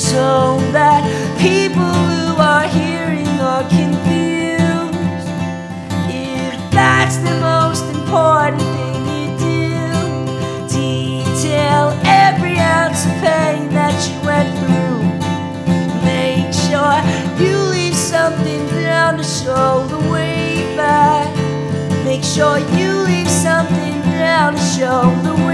so that people who are hearing are confused. If that's the most important thing you do, detail every ounce of pain that you went through. Make sure you leave something down to show the way back. Make sure you leave something down to show the way